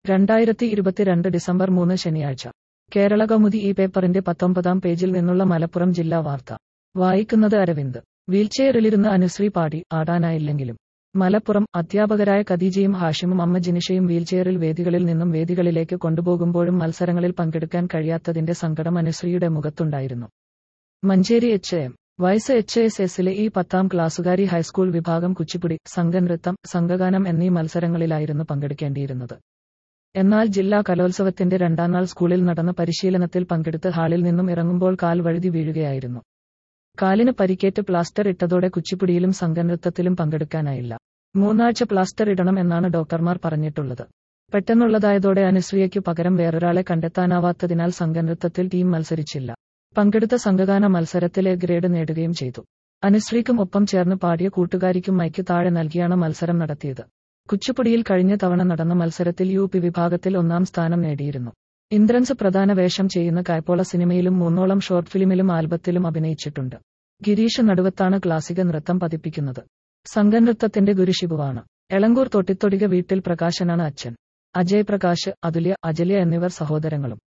2022 December 3 ശനിയാഴ്ച. കേരളകൗമുദി ഈ പേപ്പറിന്റെ 19-ാം പേജിൽ നിന്നുള്ള മലപ്പുറം ജില്ലാ വാർത്ത. വായിക്കുന്നത് അരവിന്ദ്. വീൽചെയറിലിരുന്ന് അനുശ്രീ പാടി, ആടാനായില്ലെങ്കിലും. മലപ്പുറം. അധ്യാപകരായ ഖദീജയും ഹാഷിമും അമ്മ ജിനിഷയും വീൽചെയറിൽ വേദികളിൽ നിന്നും വേദികളിലേക്ക് കൊണ്ടുപോകുമ്പോഴും മത്സരങ്ങളിൽ പങ്കെടുക്കാൻ കഴിയാത്തതിന്റെ സങ്കടം അനുശ്രീയുടെ മുഖത്തുണ്ടായിരുന്നു. മഞ്ചേരി എച്ച്.എം. വൈസ് HSSലെ ഈ 10ാം ക്ലാസുകാരി ഹൈസ്കൂൾ വിഭാഗം കുച്ചിപ്പുടി, സംഘനൃത്തം, സംഘഗാനം എന്നീ മത്സരങ്ങളിലായിരുന്നു പങ്കെടുക്കേണ്ടിയിരുന്നത്. എന്നാൽ ജില്ലാ കലോത്സവത്തിന്റെ രണ്ടാം നാൾ സ്കൂളിൽ നടന്ന പരിശീലനത്തിൽ പങ്കെടുത്ത് ഹാളിൽ നിന്നും ഇറങ്ങുമ്പോൾ കാൽ വഴുതി വീഴുകയായിരുന്നു. കാലിന് പരിക്കേറ്റ് പ്ലാസ്റ്റർ ഇട്ടതോടെ കുച്ചിപ്പുടിയിലും സംഘനൃത്തത്തിലും പങ്കെടുക്കാനായില്ല. 3 ആഴ്ച പ്ലാസ്റ്റർ ഇടണം എന്നാണ് ഡോക്ടർമാർ പറഞ്ഞിട്ടുള്ളത്. പെട്ടെന്നുള്ളതായതോടെ അനുശ്രീയയ്ക്കു പകരം വേറൊരാളെ കണ്ടെത്താനാവാത്തതിനാൽ സംഘനൃത്തത്തിൽ ടീം മത്സരിച്ചില്ല. പങ്കെടുത്ത സംഘഗാന മത്സരത്തിൽ എ ഗ്രേഡ് നേടുകയും ചെയ്തു. അനുശ്രീക്കും ഒപ്പം ചേർന്ന് പാടിയ കൂട്ടുകാരിക്കും മൈക്ക് താഴെ നൽകിയാണ് മത്സരം നടത്തിയത്. കുച്ചിപ്പുടിയിൽ കഴിഞ്ഞ തവണ നടന്ന മത്സരത്തിൽ UP വിഭാഗത്തിൽ 1ാം സ്ഥാനം നേടിയിരുന്നു. ഇന്ദ്രൻസ് പ്രധാന വേഷം ചെയ്യുന്ന കായ്പോള സിനിമയിലും 3ഓളം ഷോർട്ട് ഫിലിമിലും ആൽബത്തിലും അഭിനയിച്ചിട്ടുണ്ട്. ഗിരീഷ് നടുവത്താണ് ക്ലാസിക നൃത്തം പതിപ്പിക്കുന്നത്. സംഘനൃത്തത്തിന്റെ ഗുരു ഷിബുവാണ്. എളങ്കൂർ തൊട്ടിത്തൊടിക വീട്ടിൽ പ്രകാശനാണ് അച്ഛൻ. അജയ് പ്രകാശ്, അതുല്യ, അജല്യ എന്നിവർ സഹോദരങ്ങളും.